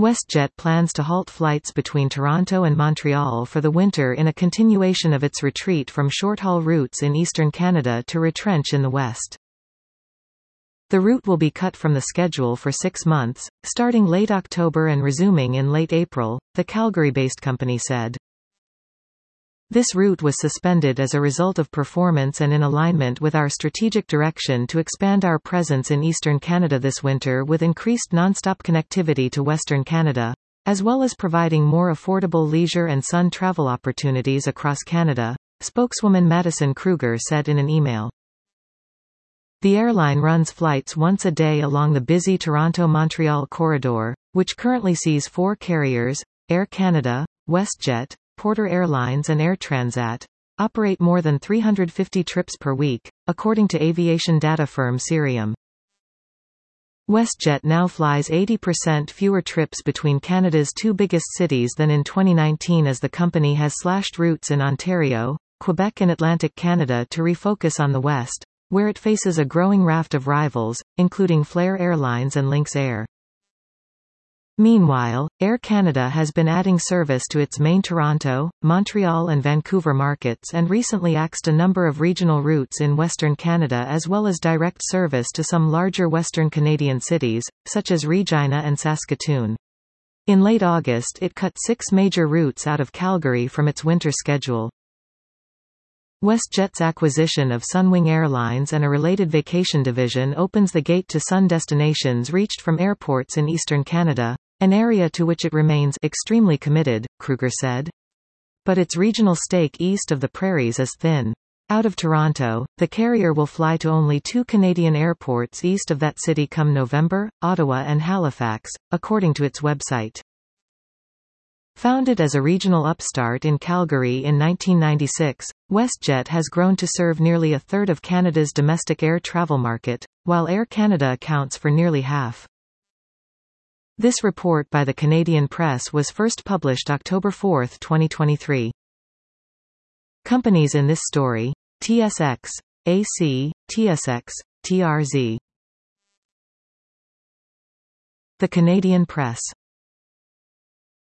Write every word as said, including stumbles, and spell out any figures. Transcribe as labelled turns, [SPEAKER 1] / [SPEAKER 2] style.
[SPEAKER 1] WestJet plans to halt flights between Toronto and Montreal for the winter in a continuation of its retreat from short-haul routes in eastern Canada to retrench in the west. The route will be cut from the schedule for six months, starting late October and resuming in late April, the Calgary-based company said. This route was suspended as a result of performance and in alignment with our strategic direction to expand our presence in eastern Canada this winter with increased nonstop connectivity to Western Canada, as well as providing more affordable leisure and sun travel opportunities across Canada, spokeswoman Madison Kruger said in an email. The airline runs flights once a day along the busy Toronto-Montreal corridor, which currently sees four carriers, Air Canada, WestJet, Porter Airlines and Air Transat, operate more than three hundred fifty trips per week, according to aviation data firm Cirium. WestJet now flies eighty percent fewer trips between Canada's two biggest cities than in twenty nineteen as the company has slashed routes in Ontario, Quebec and Atlantic Canada to refocus on the West, where it faces a growing raft of rivals, including Flair Airlines and Lynx Air. Meanwhile, Air Canada has been adding service to its main Toronto, Montreal and Vancouver markets and recently axed a number of regional routes in Western Canada as well as direct service to some larger Western Canadian cities, such as Regina and Saskatoon. In late August it cut six major routes out of Calgary from its winter schedule. WestJet's acquisition of Sunwing Airlines and a related vacation division opens the gate to sun destinations reached from airports in eastern Canada, an area to which it remains extremely committed, Kruger said. But its regional stake east of the Prairies is thin. Out of Toronto, the carrier will fly to only two Canadian airports east of that city come November, Ottawa and Halifax, according to its website. Founded as a regional upstart in Calgary in nineteen ninety-six, WestJet has grown to serve nearly a third of Canada's domestic air travel market, while Air Canada accounts for nearly half. This report by the Canadian Press was first published October fourth, twenty twenty-three. Companies in this story: T S X, A C, T S X, T R Z. The Canadian Press.